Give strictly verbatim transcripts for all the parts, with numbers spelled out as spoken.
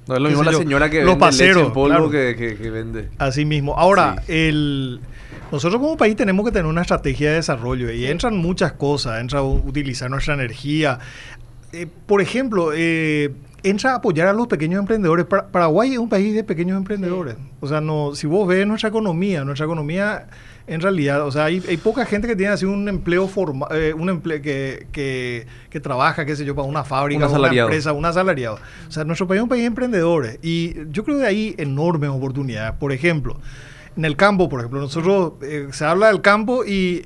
No es lo mismo la yo, señora que los vende paseros, leche en polvo claro. que, que, que vende. Así mismo. Ahora, Sí. el, nosotros como país tenemos que tener una estrategia de desarrollo y entran muchas cosas. Entra u- utilizar nuestra energía. Eh, por ejemplo, eh, entra a apoyar a los pequeños emprendedores. Para- Paraguay es un país de pequeños emprendedores. O sea, no, si vos ves nuestra economía, nuestra economía en realidad, o sea, hay, hay poca gente que tiene así un empleo formal, eh, un empleo que, que, que trabaja, qué sé yo, para una fábrica, Un para una asalariado. empresa, un asalariado. O sea, nuestro país es un país de emprendedores y yo creo que hay enormes oportunidades. Por ejemplo, en el campo, por ejemplo, nosotros eh, se habla del campo y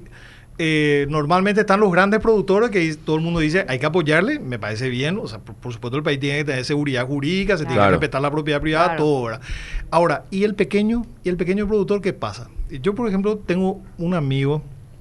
eh, normalmente están los grandes productores que dice- todo el mundo dice hay que apoyarle, me parece bien, o sea, por, por supuesto el país tiene que tener seguridad jurídica, se tiene Claro. que respetar la propiedad privada, Claro. todo, ¿verdad? Ahora, ¿y el pequeño y el pequeño productor qué pasa? Yo, por ejemplo, tengo un amigo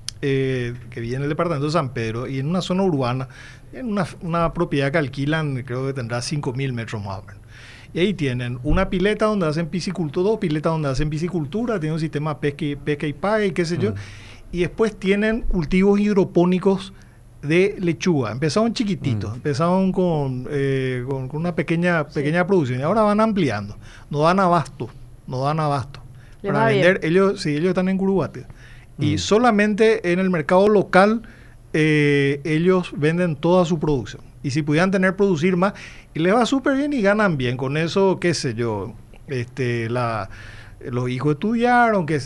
eh, que vive en el departamento de San Pedro y en una zona urbana, en una, una propiedad que alquilan, creo que tendrá cinco mil metros más o menos. Y ahí tienen una pileta donde hacen piscicultura, dos piletas donde hacen piscicultura, tienen un sistema pesca y, pesca y paga y qué sé yo. Mm. Y después tienen cultivos hidropónicos de lechuga. Empezaron chiquititos, Mm. empezaron con, eh, con, con una pequeña, pequeña producción y ahora van ampliando. No dan abasto, no dan abasto. Les Para va bien. vender, ellos, sí, ellos están en Curubate. Y Mm. solamente en el mercado local eh, ellos venden toda su producción. Y si pudieran tener producir más, y les va súper bien y ganan bien. Con eso, qué sé yo, este, la, los hijos estudiaron, que es,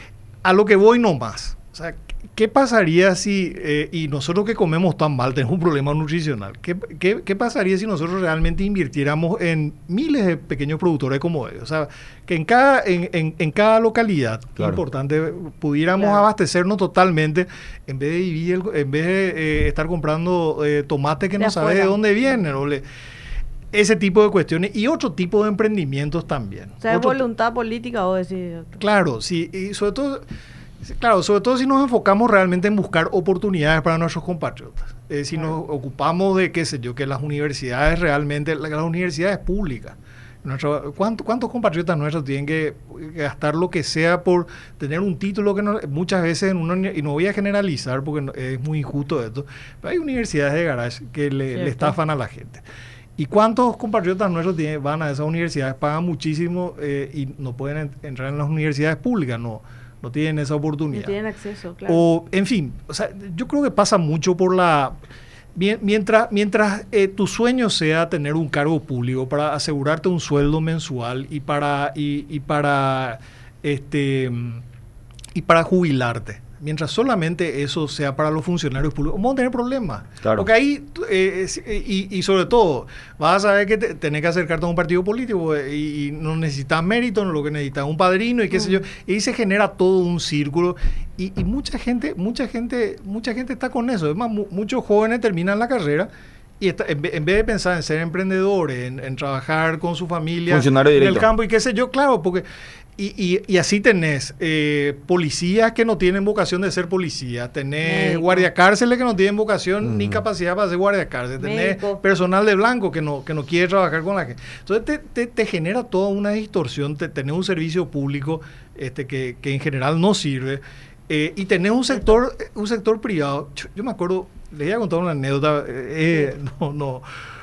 a lo que voy nomás. O sea, ¿qué pasaría si, eh, y nosotros que comemos tan mal, tenemos un problema nutricional, ¿qué, qué, qué pasaría si nosotros realmente invirtiéramos en miles de pequeños productores como ellos? O sea, que en cada, en, en, en cada localidad Claro. importante pudiéramos Claro. abastecernos totalmente, en vez de vivir, el- en vez de eh, estar comprando eh, tomate que De no sabes de afuera. dónde vienen, o le- ese tipo de cuestiones y otro tipo de emprendimientos también. O sea, es Otro ti- voluntad política o decir. Claro, sí, y sobre todo, sí, claro, sobre todo si nos enfocamos realmente en buscar oportunidades para nuestros compatriotas. Eh, si Claro. nos ocupamos de, qué sé yo, que las universidades realmente, la- las universidades públicas, nuestro, ¿cuánto- ¿cuántos compatriotas nuestros tienen que gastar lo que sea por tener un título que no, muchas veces, en una, uni- y no voy a generalizar porque no- es muy injusto esto, pero hay universidades de garage que le, le Cierto. estafan a la gente. ¿Y cuántos compatriotas nuestros tienen, van a esas universidades, pagan muchísimo eh, y no pueden en- entrar en las universidades públicas? No, no tienen esa No oportunidad. tienen acceso, claro. O, en fin, o sea, yo creo que pasa mucho por la... mien- Mientras, mientras eh, tu sueño sea tener un cargo público para asegurarte un sueldo mensual y para, y, y para, este, mm, y para jubilarte, mientras solamente eso sea para los funcionarios públicos, vamos a tener problemas. Claro. Porque ahí, eh, es- y, y sobre todo, vas a saber que te- tenés que acercarte a un partido político eh, y, y no necesitas mérito, no lo que necesitas es un padrino y qué sé yo. Y ahí se genera todo un círculo. Y, y mucha gente, mucha gente, mucha gente está con eso. Es más, mu- muchos jóvenes terminan la carrera y está- en, ve- en vez de pensar en ser emprendedores, en, en trabajar con su familia Funcionario en el directo. campo y qué sé yo, claro, porque y, y, y así tenés eh, policías que no tienen vocación de ser policías, tenés Médico. guardiacárceles que no tienen vocación ni Ujú. capacidad para ser guardiacárcel, tenés Médico. personal de blanco que no, que no quiere trabajar con la gente. Entonces te, te, te genera toda una distorsión, te, tenés un servicio público este, que, que en general no sirve. Eh, y tenés un sector, eh, un sector privado. Yo, yo me acuerdo, les voy a contar una anécdota. eh, eh, no, no.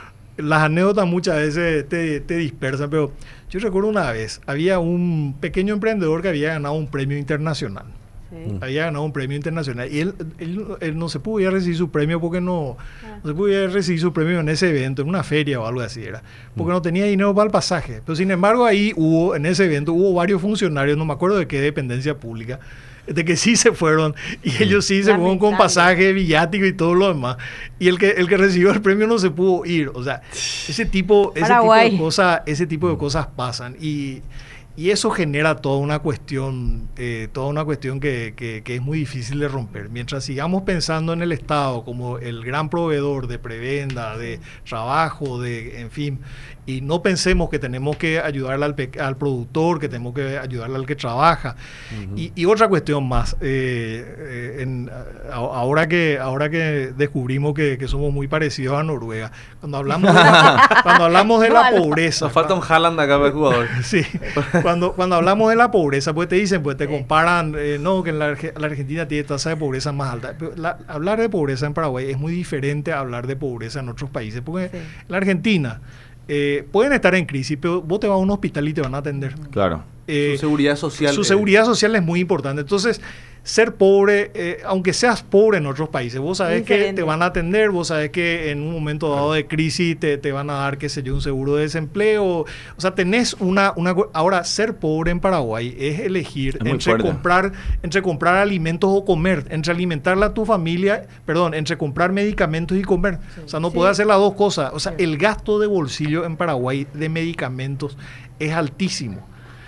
Las anécdotas muchas veces te, te dispersan, pero yo recuerdo una vez, había un pequeño emprendedor que había ganado un premio internacional. Sí. Había ganado un premio internacional y él, él, él no se podía recibir su premio porque no, Ah. no se podía recibir su premio en ese evento, en una feria o algo así era, porque no tenía dinero para el pasaje. Pero sin embargo ahí hubo, en ese evento, hubo varios funcionarios, no me acuerdo de qué dependencia pública, de que sí se fueron y ellos sí se fueron con Lamentable. pasaje, viático y todo lo demás. Y el que, el que recibió el premio no se pudo ir. O sea, ese tipo, ese tipo Paraguay. de cosas, ese tipo de cosas pasan. Y, y eso genera toda una cuestión, eh, toda una cuestión que, que, que es muy difícil de romper. Mientras sigamos pensando en el Estado como el gran proveedor de prebenda, de trabajo, de, en fin, y no pensemos que tenemos que ayudarle al, pe- al productor, que tenemos que ayudarle al que trabaja. Ujú. y, y otra cuestión más, eh, eh, en- a- ahora, que, ahora que descubrimos que, que somos muy parecidos a Noruega, cuando hablamos de la, cuando hablamos de la No, no. pobreza, Nos falta un Haaland acá para el jugador. sí, cuando, cuando hablamos de la pobreza, pues te dicen, pues te comparan, eh, no, que en la, Arge- la Argentina tiene tasa de pobreza más alta. Pero la- hablar de pobreza en Paraguay es muy diferente a hablar de pobreza en otros países, porque Sí. la Argentina eh, pueden estar en crisis, pero vos te vas a un hospital y te van a atender. Claro. Eh, Su seguridad social. Su eh. seguridad social es muy importante. Entonces, ser pobre, eh, aunque seas pobre en otros países, vos sabés Diferente. que te van a atender, vos sabés que en un momento dado de crisis te, te van a dar, qué sé yo, un seguro de desempleo. O sea, tenés una, una... Ahora, ser pobre en Paraguay es elegir Es muy entre fuerte. comprar, entre comprar alimentos o comer, entre alimentarla a tu familia, perdón, entre comprar medicamentos y comer. O sea, no Sí. puedes hacer las dos cosas. O sea, Sí. el gasto de bolsillo en Paraguay de medicamentos es altísimo.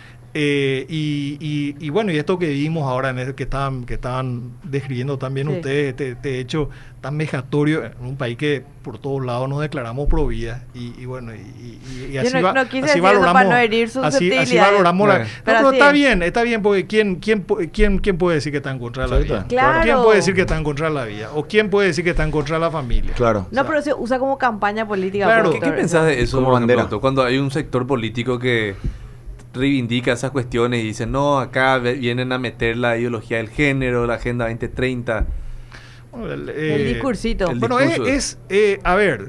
Eh, y, y, y bueno, y esto que vimos ahora, en el que estaban, que estaban describiendo también Sí. ustedes, este, este hecho tan vejatorio en un país que por todos lados nos declaramos pro vida. Y, y bueno, y, y, y Yo así, no- va, no quise así decir eso valoramos. para no herir así, así susceptibilidades. valoramos la. Bueno. No, Pero pero así está es. bien, está bien, porque ¿quién, quién, pu- quién, quién, puede decir que está en contra de la vida? Exacto. Claro. ¿Quién puede decir que está en contra de la vida? ¿O quién puede decir que está en contra de la familia? Claro. No, pero se usa como campaña política. Claro. por ¿Qué, qué doctor. pensás de eso, Como por ejemplo, bandera. doctor? Cuando hay un sector político que reivindica esas cuestiones y dice, no, acá ve- vienen a meter la ideología del género, la Agenda veinte treinta. Bueno, el, El eh, discursito. el Bueno, es, discurso. es, eh, a ver,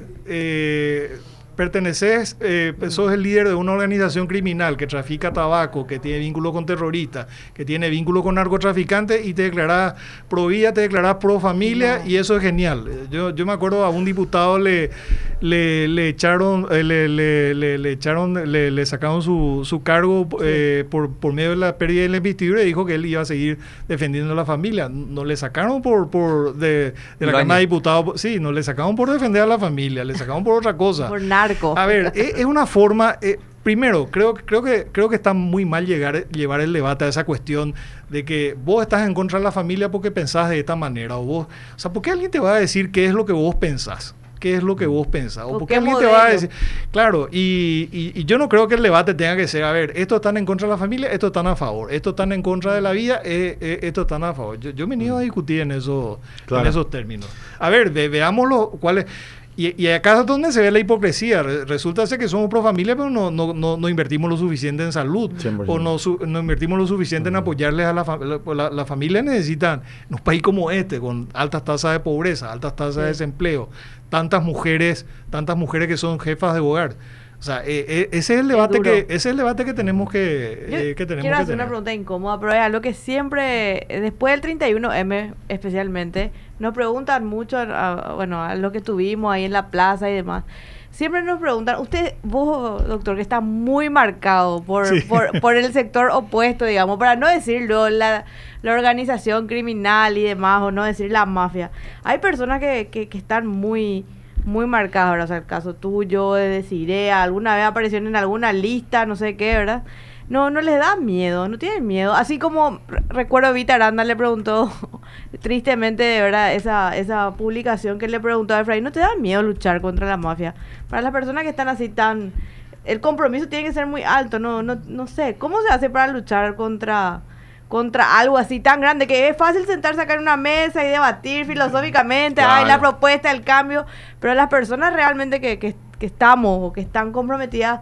eh, perteneces, eh, sos el líder de una organización criminal que trafica tabaco, que tiene vínculo con terroristas, que tiene vínculo con narcotraficantes y te declarás pro vida, te declarás pro familia No. y eso es genial. Eh, Yo, yo me acuerdo a un diputado le, le, le echaron, eh, le, le, le, le echaron, le, le sacaron su, su cargo eh, por, por medio de la pérdida de la investidura y dijo que él iba a seguir defendiendo a la familia. No le sacaron por, por de, de la Ibañez. Cámara de Diputados, sí, no le sacaron por defender a la familia, le sacaron por otra cosa. Por narco. A ver, es, es una forma. Eh, primero, creo, creo, que, creo que está muy mal llegar, llevar el debate a esa cuestión de que vos estás en contra de la familia porque pensás de esta manera. O vos, o sea, ¿por qué alguien te va a decir qué es lo que vos pensás? ¿Qué es lo que vos pensás? ¿O ¿O por qué qué alguien te va a modelo? decir? Claro, y, y, y yo no creo que el debate tenga que ser, a ver, estos están en contra de la familia, estos están a favor, estos están en contra de la vida, eh, eh, estos están a favor. Yo, yo me niego a discutir en, eso, Claro. en esos términos. A ver, ve, veámoslo, cuál es. Y, y acá es donde se ve la hipocresía. Re- Resulta ser que somos pro familia, pero no, no, no, no invertimos lo suficiente en salud. cien por ciento. O no, su- no invertimos lo suficiente en apoyarles a la familia. La, la familia necesitan, en un país como este, con altas tasas de pobreza, altas tasas de Sí. desempleo, tantas mujeres, tantas mujeres que son jefas de hogar. O sea, eh, eh, ese es el debate duro. que, ese es el debate que tenemos que, Yo eh, que tenemos quiero que hacer una tener. pregunta incómoda, pero es algo que siempre, eh, después del treinta y uno eme especialmente, nos preguntan mucho, a, a- bueno, a lo que tuvimos ahí en la plaza y demás. Siempre nos preguntan, usted, vos, doctor, que está muy marcado por, Sí. por, por el sector opuesto, digamos, para no decirlo, la, la organización criminal y demás, o no decir la mafia. Hay personas que, que, que están muy... muy marcadas, ¿verdad? O sea, el caso tuyo, de Desiree, alguna vez aparecieron en alguna lista, no sé qué, ¿verdad? No, no les da miedo, no tienen miedo. Así como re- recuerdo Vita Aranda le preguntó, tristemente, de verdad, esa, esa publicación que le preguntó a Efraín, ¿no te da miedo luchar contra la mafia? Para las personas que están así tan... El compromiso tiene que ser muy alto, no, no, no sé. ¿Cómo se hace para luchar contra... contra algo así tan grande que es fácil sentarse acá en una mesa y debatir filosóficamente, Claro. ay, la propuesta, el cambio, pero las personas realmente que, que, que estamos o que están comprometidas,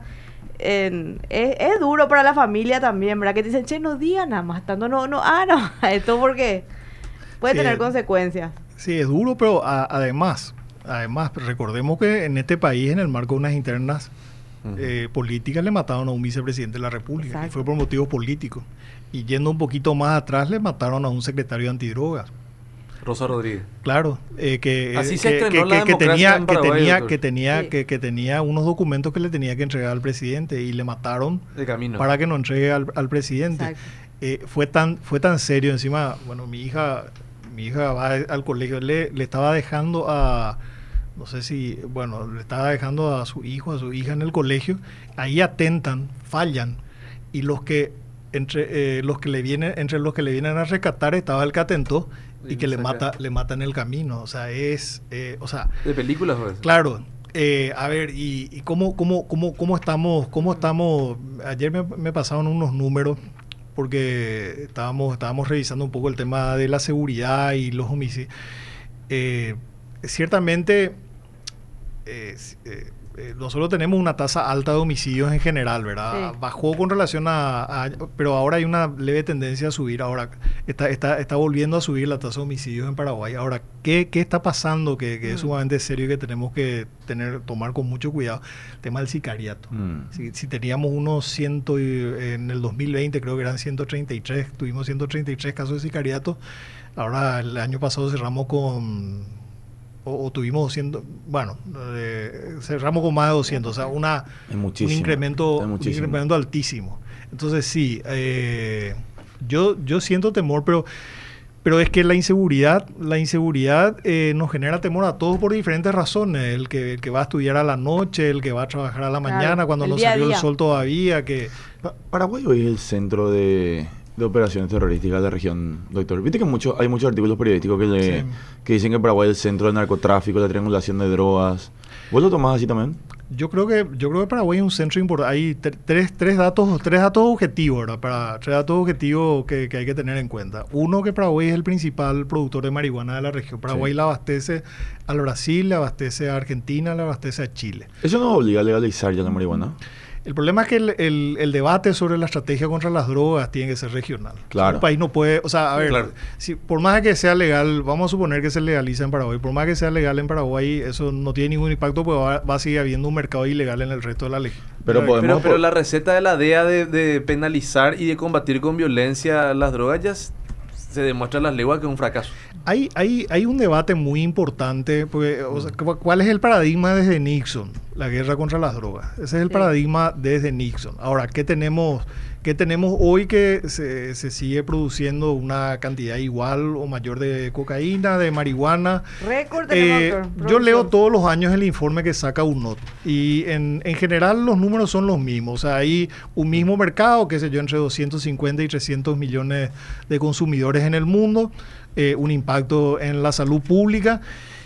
en- es, es duro para la familia también, ¿verdad? Que te dicen, che, no digan nada más, tanto no, no, ah, no, esto porque puede Sí. tener consecuencias. Sí, es duro, pero a- además, además, recordemos que en este país, en el marco de unas internas Ujú. eh, políticas, le mataron a un vicepresidente de la República, y Exacto. fue por motivos políticos. Y yendo un poquito más atrás, le mataron a un secretario de antidrogas. Rosa Rodríguez. Claro, eh, que, Así eh, se que, estrenó que- la que- que democracia tenía, en que Paraguay, tenía, doctor. que tenía, Sí. que, que tenía unos documentos que le tenía que entregar al presidente y le mataron De camino. para que no entregue al, al presidente. Exacto. Eh, fue tan, fue tan serio encima. Bueno, mi hija, mi hija va al colegio, le, le estaba dejando a, no sé si, bueno, le estaba dejando a su hijo, a su hija en el colegio. Ahí atentan, fallan y los que entre eh, los que le vienen, entre los que le vienen a rescatar estaba el que atentó y, Y que le saca- mata, le mata en el camino. O sea, es, eh, o sea, De películas, pues. claro. Eh, a ver, y, y cómo, cómo, cómo, cómo estamos, cómo estamos. Ayer me, me pasaron unos números porque estábamos, estábamos revisando un poco el tema de la seguridad y los homicidios. Eh, ciertamente, eh, s- eh, eh, nosotros tenemos una tasa alta de homicidios en general, ¿verdad? Sí. Bajó con relación a, a... Pero ahora hay una leve tendencia a subir. Ahora está, está, está volviendo a subir la tasa de homicidios en Paraguay. Ahora, ¿qué, qué está pasando? Que, que mm. es sumamente serio y que tenemos que tener tomar con mucho cuidado. El tema del sicariato. Mm. Si, si teníamos unos ciento... En el dos mil veinte creo que eran ciento treinta y tres. Tuvimos ciento treinta y tres casos de sicariato. Ahora, el año pasado cerramos con... O, o tuvimos doscientos, bueno, eh, cerramos con más de doscientos, o sea, una, un, incremento, un incremento altísimo. Entonces, sí, eh, yo, yo siento temor, pero, pero es que la inseguridad, la inseguridad eh, nos genera temor a todos por diferentes razones. El que, el que va a estudiar a la noche, el que va a trabajar a la mañana, claro, cuando no salió el sol todavía. Que Paraguay hoy es el centro de... de operaciones terrorísticas de la región, doctor. Viste que mucho, hay muchos artículos periodísticos que, le, sí. que dicen que Paraguay es el centro del narcotráfico, la triangulación de drogas. ¿Vos lo tomás así también? Yo creo que yo creo que Paraguay es un centro importante. Hay t- tres, tres datos tres datos objetivos, ¿verdad? Para, tres datos objetivos que, que hay que tener en cuenta. Uno, que Paraguay es el principal productor de marihuana de la región. Paraguay sí. la abastece al Brasil, le abastece a Argentina, le abastece a Chile. ¿Eso nos obliga a legalizar ya la marihuana? El problema es que el, el, el debate sobre la estrategia contra las drogas tiene que ser regional. Claro. O sea, un país no puede... O sea, a ver, claro. si, por más que sea legal, vamos a suponer que se legaliza en Paraguay, por más que sea legal en Paraguay, eso no tiene ningún impacto porque va, va a seguir habiendo un mercado ilegal en el resto de la ley. Pero, pero, podemos, pero, pero la receta de la D E A de, de penalizar y de combatir con violencia las drogas ya se demuestra en las leguas que es un fracaso. Hay, hay, hay un debate muy importante, porque, o sea, ¿cuál es el paradigma desde Nixon? La guerra contra las drogas. Ese es el sí. paradigma desde Nixon. Ahora, ¿qué tenemos, qué tenemos hoy que se, se sigue produciendo una cantidad igual o mayor de cocaína, de marihuana? Récord eh, Yo leo todos los años el informe que saca U N O T y en, en general los números son los mismos. O sea, hay un mismo mercado, qué sé yo, entre doscientos cincuenta y trescientos millones de consumidores en el mundo. Eh, un impacto en la salud pública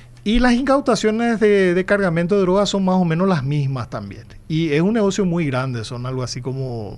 y las incautaciones de, de cargamento de drogas son más o menos las mismas también. Y es un negocio muy grande, son algo así como...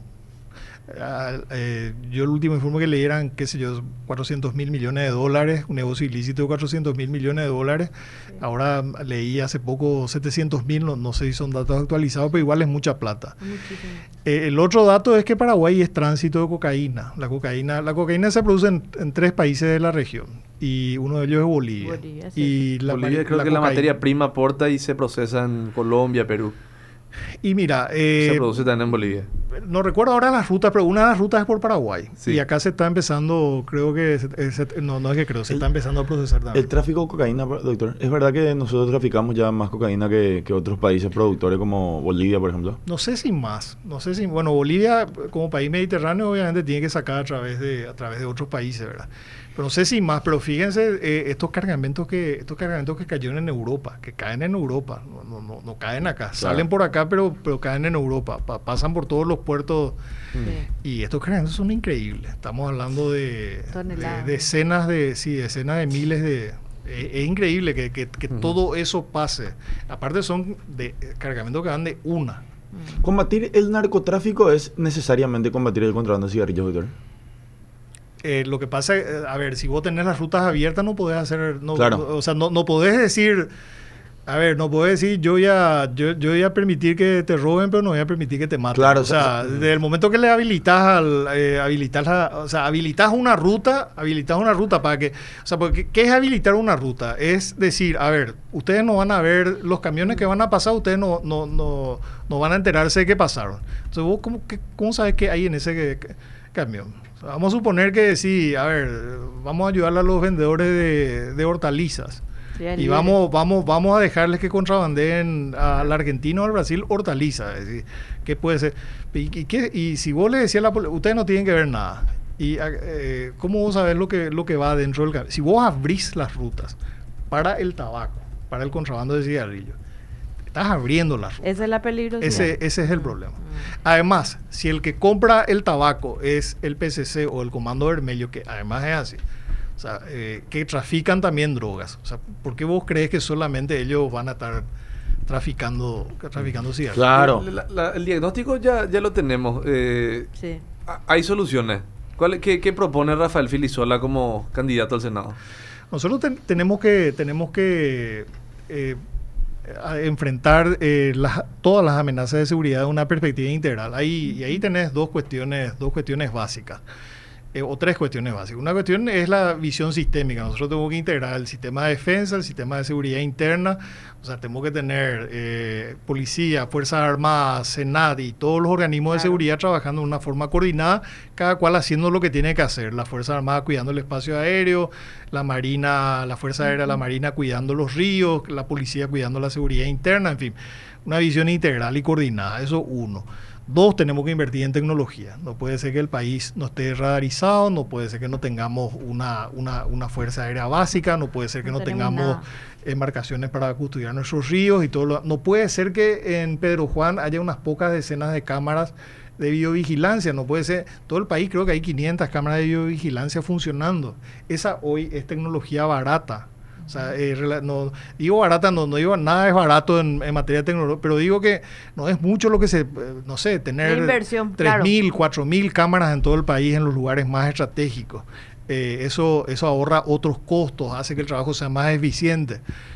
Uh, eh, yo el último informe que leí eran, qué sé yo, cuatrocientos mil millones de dólares, un negocio ilícito de cuatrocientos mil millones de dólares. Sí. Ahora leí hace poco setecientos mil, no, no sé si son datos actualizados, pero igual es mucha plata. Eh, el otro dato es que Paraguay es tránsito de cocaína. La cocaína, la cocaína se produce en, en tres países de la región y uno de ellos es Bolivia. Bolivia, sí. y la, Bolivia creo la que cocaína, la materia prima aporta y se procesa en Colombia, Perú. Y mira... Eh, se produce también en Bolivia. No recuerdo ahora las rutas, pero una de las rutas es por Paraguay. Sí. Y acá se está empezando, creo que... Se, se, no, no es que creo, se el, está empezando a procesar también. El tráfico de cocaína, doctor, ¿es verdad que nosotros traficamos ya más cocaína que, que otros países productores como Bolivia, por ejemplo? No sé si más. No sé si... Bueno, Bolivia, como país mediterráneo, obviamente tiene que sacar a través de, a través de otros países, ¿verdad? Pero no sé si más, pero fíjense eh, estos cargamentos que estos cargamentos que cayeron en Europa, que caen en Europa, no, no, no, no caen acá, claro. Salen por acá, pero, pero caen en Europa, pa, pasan por todos los puertos sí. Y estos cargamentos son increíbles. Estamos hablando de, de, de decenas de, sí, decenas de miles de... Eh, es increíble que, que, que uh-huh. todo eso pase. Aparte son de cargamentos que van de una. Uh-huh. ¿Combatir el narcotráfico es necesariamente combatir el contrabando de cigarrillos, doctor? Eh, lo que pasa, eh, a ver, si vos tenés las rutas abiertas no podés hacer, no, claro. no, o sea, no, no podés decir, a ver, no podés decir yo ya, yo, yo voy a permitir que te roben, pero no voy a permitir que te maten. Claro, o sea, o sea desde el momento que le habilitas, al, eh, habilitas, la, o sea, habilitas una ruta, habilitas una ruta para que, o sea, porque ¿qué es habilitar una ruta? Es decir, a ver, ustedes no van a ver los camiones que van a pasar, ustedes no, no, no, no van a enterarse de qué pasaron. Entonces, vos cómo, qué, cómo sabes qué hay en ese que, que, camión. Vamos a suponer que sí, a ver, vamos a ayudar a los vendedores de, de hortalizas. Sí, y vamos, vamos, vamos a dejarles que contrabandeen al Argentina o al Brasil hortalizas. Es decir, ¿qué puede ser? Y, y, ¿qué? Y si vos le decías a la policía, ustedes no tienen que ver nada. Y eh, ¿cómo vos sabés lo que, lo que va dentro del camión? Si vos abrís las rutas para el tabaco, para el contrabando de cigarrillos, estás abriendo las rutas. Esa es la peligrosidad. Ese, ese es el problema. Mm. Además, si el que compra el tabaco es el P C C o el Comando Vermelho, que además es así, o sea, eh, que trafican también drogas. O sea, ¿por qué vos crees que solamente ellos van a estar traficando, traficando cigarros? Claro. La, la, el diagnóstico ya, ya lo tenemos. Eh, sí. Hay soluciones. ¿Cuál, qué, ¿Qué propone Rafael Filisola como candidato al Senado? Nosotros ten, tenemos que... Tenemos que eh, enfrentar eh, las, todas las amenazas de seguridad de una perspectiva integral. Ahí, y ahí tenés dos cuestiones, dos cuestiones básicas. Eh, o tres cuestiones básicas. Una cuestión es la visión sistémica. Nosotros tenemos que integrar el sistema de defensa, el sistema de seguridad interna. O sea, tenemos que tener eh, policía, Fuerzas Armadas, Senat y todos los organismos claro. de seguridad trabajando de una forma coordinada, cada cual haciendo lo que tiene que hacer. La Fuerza Armada cuidando el espacio aéreo, la Marina, la Fuerza Aérea, uh-huh. la Marina cuidando los ríos, la policía cuidando la seguridad interna, en fin, una visión integral y coordinada. Eso uno. Dos, tenemos que invertir en tecnología. No puede ser que el país no esté radarizado, no puede ser que no tengamos una, una, una fuerza aérea básica, no puede ser que no, no tengamos embarcaciones para custodiar nuestros ríos y todo lo, no puede ser que en Pedro Juan haya unas pocas decenas de cámaras de videovigilancia, no puede ser, todo el país creo que hay quinientas cámaras de videovigilancia funcionando. Esa hoy es tecnología barata. O sea, eh, no, digo barata, no, no digo nada es barato en, en materia de tecnología, pero digo que no es mucho lo que se, eh, no sé, tener tres mil, claro. cuatro mil cámaras en todo el país en los lugares más estratégicos. Eh, eso, eso ahorra otros costos, hace que el trabajo sea más eficiente.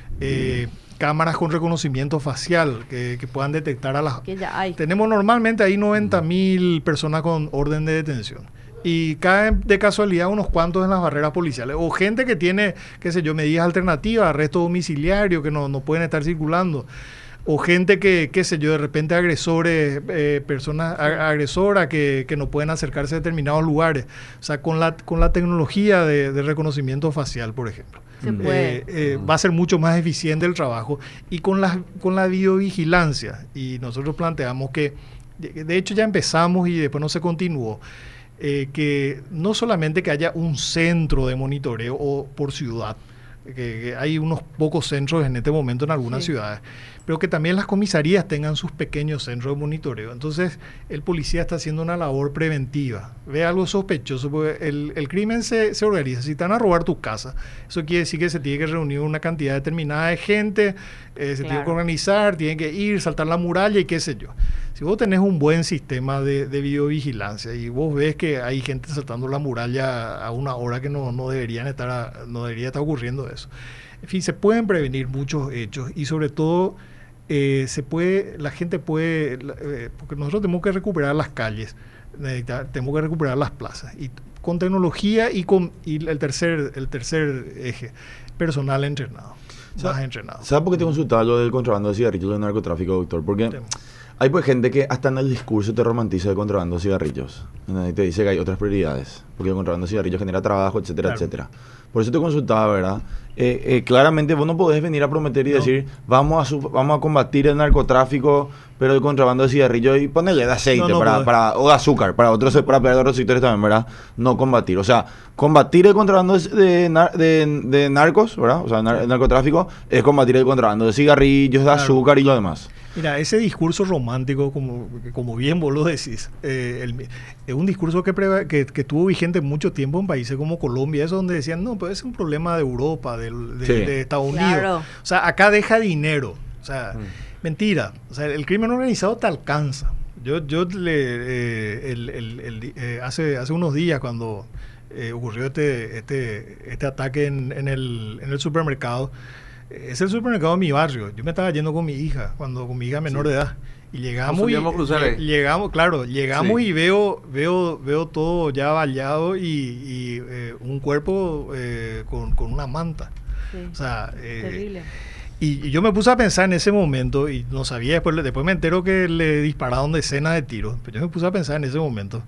Eh, mm. Cámaras con reconocimiento facial que, que puedan detectar a las... Que ya hay. Tenemos normalmente ahí noventa mil personas con orden de detención. Y caen de casualidad unos cuantos en las barreras policiales. O gente que tiene, qué sé yo, medidas alternativas, arresto domiciliario, que no, no pueden estar circulando. O gente que, qué sé yo, de repente agresores, eh, personas a, agresoras que, que no pueden acercarse a determinados lugares. O sea, con la, con la tecnología de, de reconocimiento facial, por ejemplo. Se puede. Eh, eh, va a ser mucho más eficiente el trabajo. Y con la, con la videovigilancia. Y nosotros planteamos que, de hecho ya empezamos y después no se continuó. Eh, que no solamente que haya un centro de monitoreo o por ciudad, que, que hay unos pocos centros en este momento en algunas sí. ciudades, pero que también las comisarías tengan sus pequeños centros de monitoreo. Entonces el policía está haciendo una labor preventiva, ve algo sospechoso, porque el, el crimen se, se organiza. Si te van a robar tu casa, eso quiere decir que se tiene que reunir una cantidad determinada de gente, eh, se claro. tiene que organizar, tiene que ir, saltar la muralla y qué sé yo. Si vos tenés un buen sistema de, de videovigilancia y vos ves que hay gente saltando la muralla a una hora que no, no deberían estar a, no debería estar ocurriendo eso. En fin, se pueden prevenir muchos hechos y sobre todo eh, se puede, la gente puede, eh, porque nosotros tenemos que recuperar las calles, eh, tenemos que recuperar las plazas y con tecnología y con y el tercer el tercer eje, personal entrenado, más entrenado. ¿Sabes por qué te consultaba lo del contrabando de cigarrillos del narcotráfico, doctor? Porque sí. hay pues gente que hasta en el discurso te romantiza el contrabando de cigarrillos. Y te dice que hay otras prioridades. Porque el contrabando de cigarrillos genera trabajo, etcétera, claro. etcétera. Por eso te consultaba, ¿verdad? Eh, eh, claramente vos no podés venir a prometer y no. decir, vamos a, su, vamos a combatir el narcotráfico, pero el contrabando de cigarrillos y ponerle de aceite no, no para, para, o de azúcar, para otros, para pegar otros sectores también, ¿verdad? No combatir. O sea, combatir el contrabando de, de, de, de narcos, ¿verdad? O sea, nar, el narcotráfico es combatir el contrabando de cigarrillos, de claro. azúcar y lo demás. Mira, ese discurso romántico, como, como bien vos lo decís, eh, el, es un discurso que, pre, que, que tuvo vigente mucho tiempo en países como Colombia, eso donde decían, no, pues es un problema de Europa, de, de, sí. de Estados Unidos. Claro. O sea, acá deja dinero. O sea, mm. mentira. O sea, el crimen organizado te alcanza. Yo, yo le, eh, el, el, el, eh, hace, hace unos días cuando eh, ocurrió este, este, este ataque en, en, el, en el supermercado, es el supermercado de mi barrio. Yo me estaba yendo con mi hija, cuando con mi hija menor sí. de edad. Y llegamos, y, eh, llegamos, claro, llegamos sí. y veo, veo, veo todo ya vallado y, y eh, un cuerpo eh, con, con una manta. Sí. O sea, eh, terrible. Y, y yo me puse a pensar en ese momento y no sabía, después, después me entero que le dispararon decenas de tiros. Pero yo me puse a pensar en ese momento.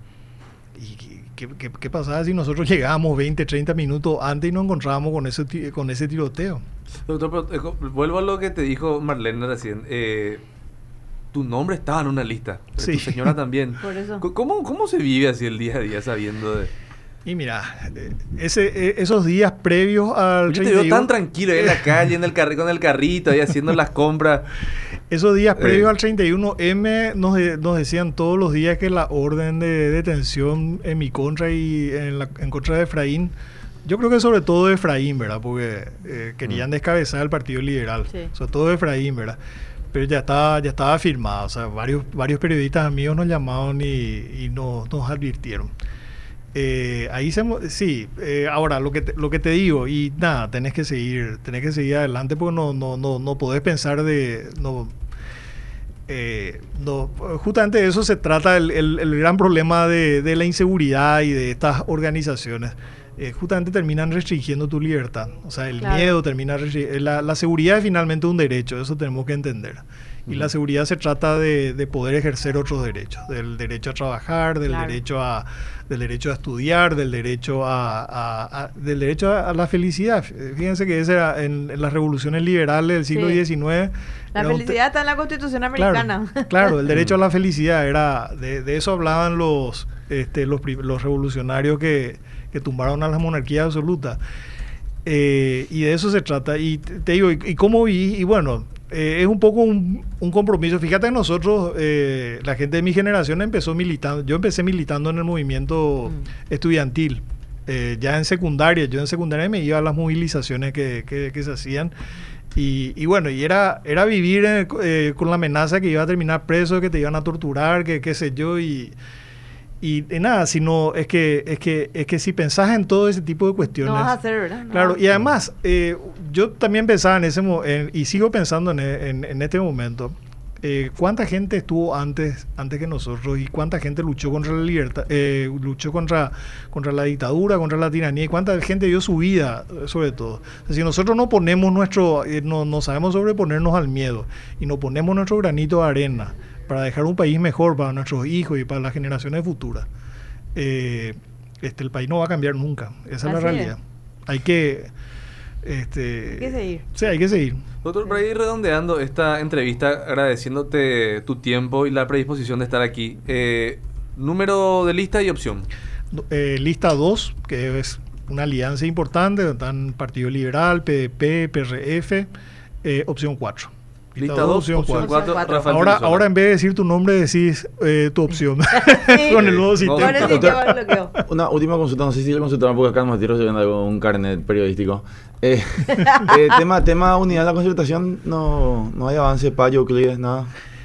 Y ¿Qué, qué, ¿Qué pasaba si nosotros llegábamos veinte, treinta minutos antes y nos encontrábamos con ese, con ese tiroteo? Doctor, pero, eh, vuelvo a lo que te dijo Marlene recién. Eh, tu nombre estaba en una lista. Sí. Tu señora también. Por eso. ¿Cómo, ¿Cómo se vive así el día a día sabiendo de...? Y mira, ese, esos días previos al Yo te veo tan tranquilo ahí en la calle, en el carri, con el carrito, ahí haciendo las compras. Esos días previos eh. al treinta y uno eme nos, de, nos decían todos los días que la orden de detención en mi contra y en, la, en contra de Efraín, yo creo que sobre todo de Efraín, ¿verdad? Porque eh, querían mm. descabezar el Partido Liberal, sí. sobre todo de Efraín, ¿verdad? Pero ya estaba, ya estaba firmado, o sea, varios, varios periodistas amigos nos llamaron y, y nos, nos advirtieron. Eh, ahí se, sí, eh, ahora lo que te, lo que te digo, y nada, tenés que seguir, tenés que seguir adelante porque no, no, no, no podés pensar de, no, eh, no, justamente de eso se trata el, el, el gran problema de, de la inseguridad y de estas organizaciones. Eh, justamente terminan restringiendo tu libertad, o sea, el claro. miedo termina la, la seguridad es finalmente un derecho, eso tenemos que entender. Y la seguridad se trata de, de poder ejercer otros derechos, del derecho a trabajar, del claro. derecho a del derecho a estudiar, del derecho a, a, a del derecho a, a la felicidad. Fíjense que ese era en, en las revoluciones liberales del siglo diecinueve. Sí. La felicidad está en la Constitución americana. Claro, claro, el derecho a la felicidad era de, de eso hablaban los este, los, los revolucionarios que, que tumbaron a las monarquías absolutas. Eh, y de eso se trata. Y te digo, ¿y, y cómo vi? Y bueno, Eh, es un poco un, un compromiso. Fíjate que nosotros, eh, la gente de mi generación empezó militando. Yo empecé militando en el movimiento mm. estudiantil. Eh, ya en secundaria, yo en secundaria me iba a las movilizaciones que, que, que se hacían. Y, y bueno, y era, era vivir eh, eh, con la amenaza que iba a terminar preso, que te iban a torturar, que qué sé yo. Y, y, y nada, sino es que, es, que, es que si pensás en todo ese tipo de cuestiones... No vas a hacer, ¿verdad? No. Claro, y además, eh, yo también pensaba en ese momento, y sigo pensando en, en, en este momento, eh, cuánta gente estuvo antes, antes que nosotros y cuánta gente luchó contra la libertad, eh, luchó contra, contra la dictadura, contra la tiranía, y cuánta gente dio su vida, sobre todo. O sea, si nosotros no ponemos nuestro, eh, no, no sabemos sobreponernos al miedo y no ponemos nuestro granito de arena para dejar un país mejor para nuestros hijos y para las generaciones futuras, eh, este, el país no va a cambiar nunca. Esa Así es la realidad. Es. Hay que... Este, hay que seguir. Sí, hay que seguir. Doctor, para ir redondeando esta entrevista, agradeciéndote tu tiempo y la predisposición de estar aquí, eh, número de lista y opción. Eh, lista dos, que es una alianza importante, donde están Partido Liberal, P D P, P R F, eh, opción cuatro. Lista dos, opción cuatro, Rafael ahora, ahora en vez de decir tu nombre, decís eh, tu opción. Sí. Con el nuevo sistema. No, Otra, una última consulta, no sé si le consultaron porque acá en Matiro se vende un carnet periodístico. Eh, eh, tema, tema unidad de la concertación, no, no hay avance, Payo, Euclides, nada.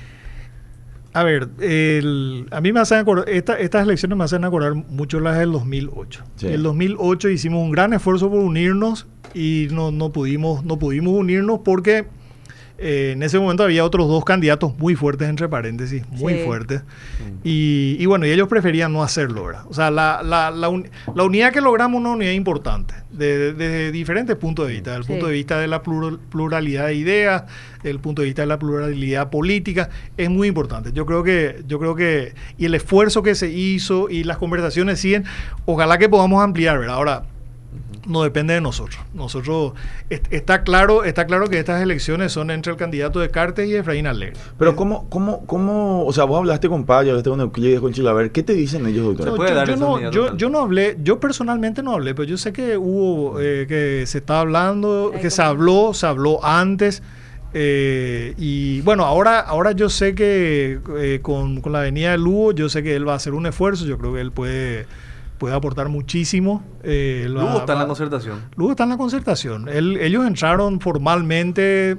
A ver, el, a mí me hacen acordar, esta, estas elecciones me hacen acordar mucho las del dos mil ocho. Sí. En el dos mil ocho hicimos un gran esfuerzo por unirnos y no, no, pudimos, no pudimos unirnos porque eh, en ese momento había otros dos candidatos muy fuertes, entre paréntesis, muy sí. fuertes. Mm. Y, y bueno, y ellos preferían no hacerlo, ¿verdad? O sea, la, la, la, un, la unidad que logramos es una unidad importante, desde de, de diferentes puntos de vista, desde el sí. punto de vista de la plural, pluralidad de ideas, desde el punto de vista de la pluralidad política, es muy importante. Yo creo que, yo creo que, y el esfuerzo que se hizo y las conversaciones siguen, ojalá que podamos ampliar, ¿verdad? Ahora, no depende de nosotros. Nosotros est- está claro, está claro que estas elecciones son entre el candidato Descartes y Efraín Alegre. Pero es, cómo, cómo, cómo, o sea, vos hablaste con Payo, hablaste con Euclides, con Chilaver, ¿qué te dicen ellos, doctor? No, yo, yo, no, yo, yo no hablé, yo personalmente no hablé, pero yo sé que hubo, eh, que se está hablando, que se habló, se habló antes. Eh, y bueno, ahora, ahora yo sé que eh, con, con la venida de Lugo, yo sé que él va a hacer un esfuerzo, yo creo que él puede... puede aportar muchísimo. Eh, Lugo va, está en la concertación. Lugo está en la concertación. Él, ellos entraron formalmente.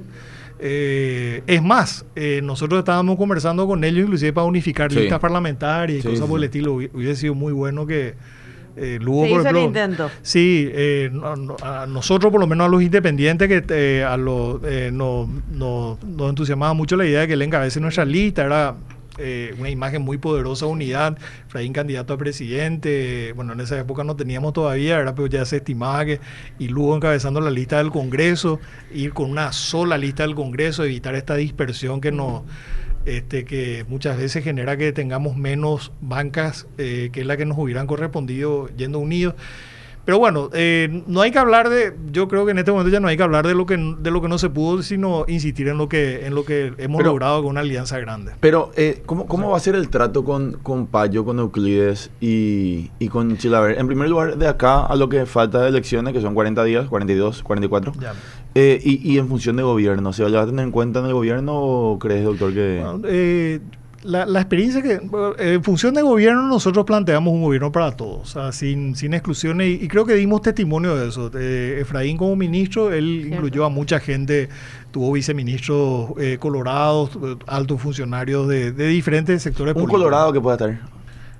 Eh, es más, eh, nosotros estábamos conversando con ellos inclusive para unificar sí. listas parlamentarias y sí, cosas sí. por el estilo. Hubiese sido muy bueno que eh, Lugo, se por hizo ejemplo, el intento. Sí, eh, no, no, a nosotros, por lo menos a los independientes, que eh, a los, eh, no, no, nos entusiasmaba mucho la idea de que él encabece nuestra lista. Era Eh, una imagen muy poderosa de unidad. Efraín candidato a presidente, bueno, en esa época no teníamos todavía, ¿verdad? Pero ya se estimaba que, y luego encabezando la lista del Congreso, ir con una sola lista del Congreso, evitar esta dispersión que nos este, que muchas veces genera que tengamos menos bancas eh, que la que nos hubieran correspondido yendo unidos. Pero bueno, eh, no hay que hablar de, yo creo que en este momento ya no hay que hablar de lo que de lo que no se pudo, sino insistir en lo que en lo que hemos pero, logrado con una alianza grande. Pero, eh, ¿cómo, cómo va a ser el trato con, con Payo, con Euclides y, y con Chilaver? En primer lugar, de acá a lo que falta de elecciones, que son cuarenta días, cuarenta y dos, cuarenta y cuatro, eh, y, y en función de gobierno, ¿se va a tener en cuenta en el gobierno o crees, doctor, que...? Bueno, eh, La, la experiencia que, en función de gobierno, nosotros planteamos un gobierno para todos, o sea, sin, sin exclusiones, y, y creo que dimos testimonio de eso. Eh, Efraín como ministro, él Cierto. incluyó a mucha gente, tuvo viceministros eh, colorados, altos funcionarios de, de diferentes sectores un políticos. Un colorado que pueda estar.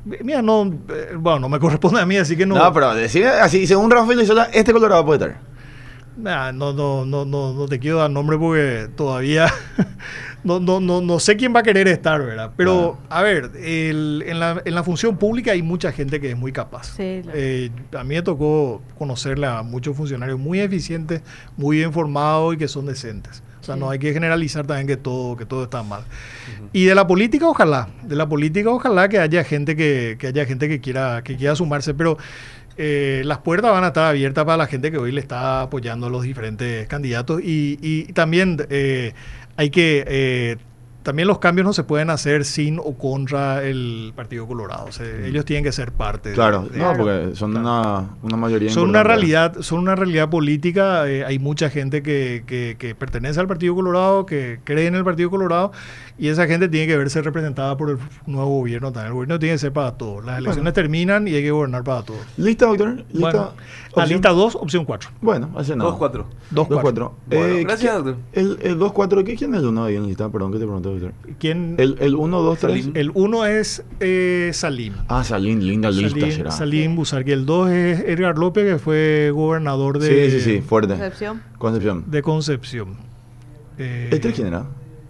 Mira, no, eh, bueno, no me corresponde a mí, así que no. No, pero decir así, según Rafael Isola, este Colorado puede estar. Nah, no, no, no, no, no te quiero dar nombre porque todavía no, no, no, no sé quién va a querer estar, ¿verdad? Pero, ah. a ver, el, en, la, en la función pública hay mucha gente que es muy capaz. Sí, claro. eh, a mí me tocó conocerle a muchos funcionarios muy eficientes, muy bien formados y que son decentes. O sea, sí. no hay que generalizar también que todo, que todo está mal. Uh-huh. Y de la política, ojalá. De la política, ojalá que haya gente que, que haya gente que quiera, que quiera sumarse. Pero eh, las puertas van a estar abiertas para la gente que hoy le está apoyando a los diferentes candidatos. Y, y también eh, hay que... Eh, también los cambios no se pueden hacer sin o contra el Partido Colorado. O sea, mm. ellos tienen que ser parte. Claro, de, de, no, porque son claro. una, una mayoría son una realidad Son una realidad política. Eh, hay mucha gente que, que, que pertenece al Partido Colorado, que cree en el Partido Colorado, y esa gente tiene que verse representada por el nuevo gobierno también. El gobierno tiene que ser para todos. Las elecciones bueno. terminan y hay que gobernar para todos. ¿Lista, doctor? ¿Lista? Bueno, la lista dos, opción cuatro. Bueno, hace nada. dos cuatro. dos cuatro. Bueno, eh, gracias, doctor. El, el dos cuatro, ¿quién es el uno ahí en la lista? Perdón que te pregunté, doctor. ¿Quién? El, el uno, dos, tres. El uno es eh, Salim. Ah, Salim, linda lista Salim, será. Salim Busarqui. El dos es Edgar López, que fue gobernador de... Sí, sí, sí, fuerte. Concepción. Concepción. De Concepción. Eh, ¿El tres quién era?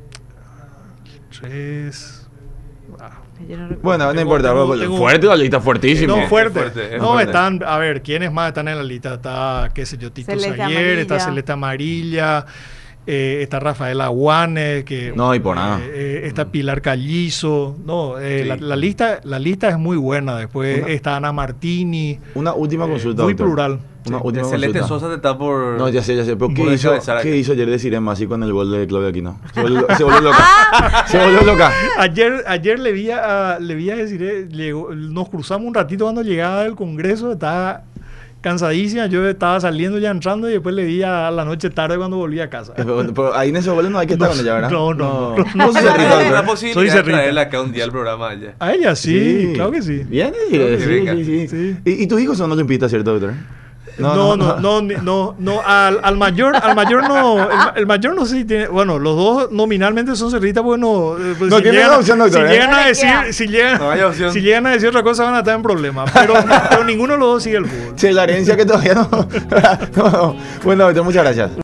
Tres... Ah. No bueno, no tengo, importa. Tengo, tengo, fuerte, la lista fuertísima. No, fuerte. Es fuerte es no, fuerte. Están, a ver, ¿quiénes más están en la lista? Está, qué sé yo, Tito Sayer, está Celeste Amarilla, eh, está Rafael Aguane, que no, y por nada. Eh, está Pilar Callizo. No, eh, sí. la, la lista, la lista es muy buena. Después una, está Ana Martini. Una última consulta. Eh, muy doctor. plural. Una sí. última Celeste consulta. Sosa te está por. No, ya sé, ya sé. Pero ¿qué, hizo, ¿qué hizo ayer de Sirema así con el gol de Claudia Aquino? Se volvió, se volvió loca. Se volvió loca. Ayer, ayer le vi a, le vi a decir, llegó, nos cruzamos un ratito cuando llegaba del Congreso, estaba cansadísima, yo estaba saliendo ya entrando y después le vi a la noche tarde cuando volví a casa. Pero, pero ahí en esos goles no hay que estar no, con ella, ¿verdad? No, no. No, no, no, no soy la posibilidad de traerla acá un día al programa allá. A ella sí, sí. claro que sí. Bien, sí, sí, sí, sí, sí. ¿Y, ¿Y tus hijos son olimpistas, cierto, doctor? No, no, no, no, no, no, al, al mayor, al mayor no, el, el mayor no sé si tiene, bueno, los dos nominalmente son cerritas, porque no, pues no si tiene llegan, opción, doctor, si ¿eh? llegan a decir, si llegan, no si llegan a decir otra cosa van a estar en problemas, pero, pero ninguno de los dos sigue el fútbol. Sí, la herencia que todavía no. no, no. Bueno, doctor, muchas gracias.